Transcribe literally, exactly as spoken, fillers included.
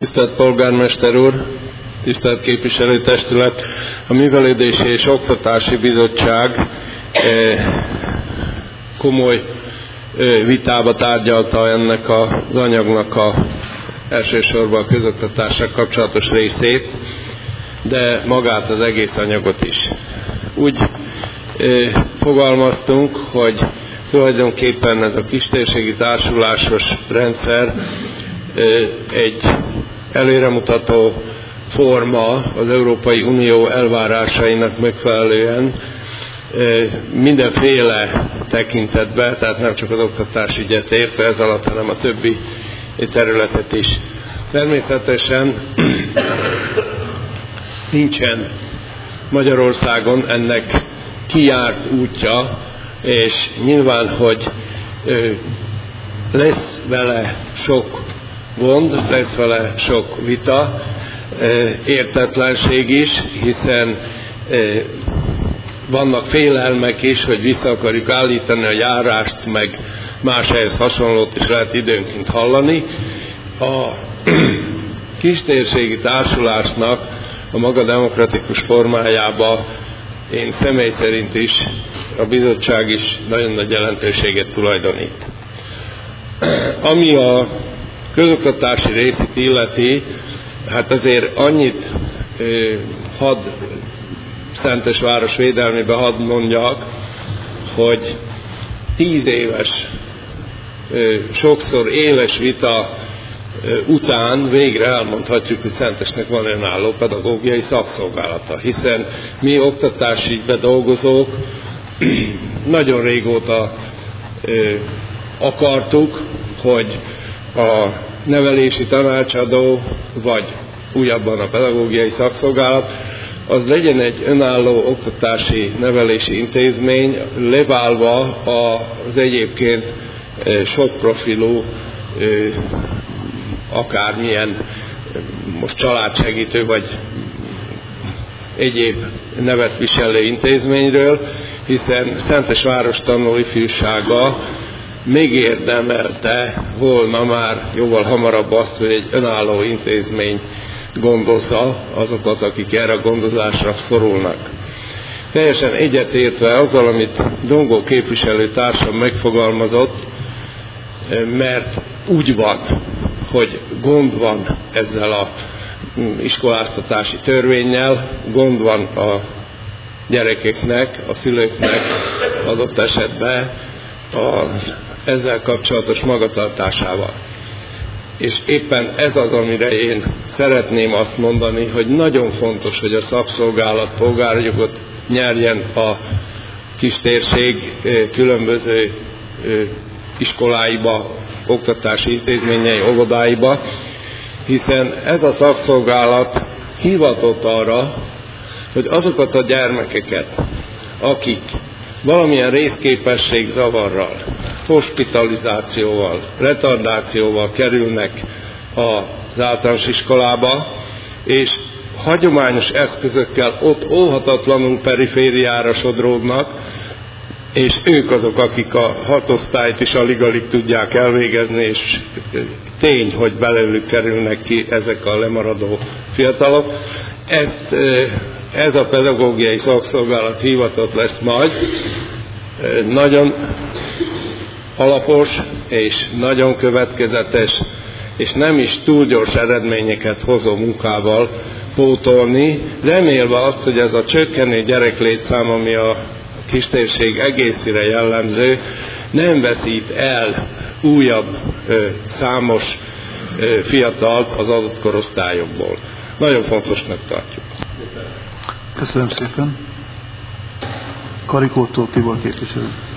Tisztelt Polgármester úr, tisztelt Képviselőtestület! A Művelődési és Oktatási Bizottság komoly vitába tárgyalta ennek az anyagnak a, elsősorban a közoktatással kapcsolatos részét, de magát az egész anyagot is. Úgy fogalmaztunk, hogy tulajdonképpen ez a kistérségi társulásos rendszer egy előremutató forma az Európai Unió elvárásainak megfelelően mindenféle tekintetben, tehát nem csak az oktatás ügyet értve ez alatt, hanem a többi területet is. Természetesen nincsen Magyarországon ennek kijárt útja, és nyilván, hogy lesz vele sok gond, lesz vele sok vita, értetlenség is, hiszen vannak félelmek is, hogy vissza akarjuk állítani a járást, meg más ehhez hasonlót is lehet időnként hallani. A kistérségi társulásnak a maga demokratikus formájába én személy szerint is, a bizottság is nagyon nagy jelentőséget tulajdonít. Ami a közoktatási részét illeti, hát azért annyit eh, hadd Szentesváros védelmébe hadd mondjak, hogy tíz éves, eh, sokszor éles vita eh, után végre elmondhatjuk, hogy Szentesnek van önálló pedagógiai szakszolgálata, hiszen mi oktatási ügyben dolgozók nagyon régóta eh, akartuk, hogy a nevelési tanácsadó, vagy újabban a pedagógiai szakszolgálat, az legyen egy önálló oktatási nevelési intézmény, leválva az egyébként sok profilú, akármilyen most családsegítő, vagy egyéb nevet viselő intézményről, hiszen Szentesváros tanulóifjúsága megérdemelte volna már jóval hamarabb azt, hogy egy önálló intézmény gondozza azokat, akik erre a gondozásra szorulnak. Teljesen egyetértve azzal, amit Dongó képviselőtársam megfogalmazott, mert úgy van, hogy gond van ezzel az iskoláztatási törvénnyel, gond van a gyerekeknek, a szülőknek adott esetben az ezzel kapcsolatos magatartásával. És éppen ez az, amire én szeretném azt mondani, hogy nagyon fontos, hogy a szakszolgálat polgárjogot nyerjen a kistérség különböző iskoláiba, oktatási intézményei, óvodáiba, hiszen ez a szakszolgálat hivatott arra, hogy azokat a gyermekeket, akik valamilyen részképesség zavarral, hospitalizációval, retardációval kerülnek az általános iskolába, és hagyományos eszközökkel ott óhatatlanul perifériára sodródnak, és ők azok, akik a hatosztályt is alig-alig tudják elvégezni, és tény, hogy belőlük kerülnek ki ezek a lemaradó fiatalok. Ezt, ez a pedagógiai szakszolgálat hivatott lesz majd nagyon alapos és nagyon következetes, és nem is túl gyors eredményeket hozó munkával pótolni, remélve azt, hogy ez a csökkenő gyereklétszám, ami a kistérség egészére jellemző, nem veszít el újabb ö, számos ö, fiatalt az adott korosztályokból. Nagyon fontosnak tartjuk. Köszönöm szépen. Karikótól Tibor képviselő.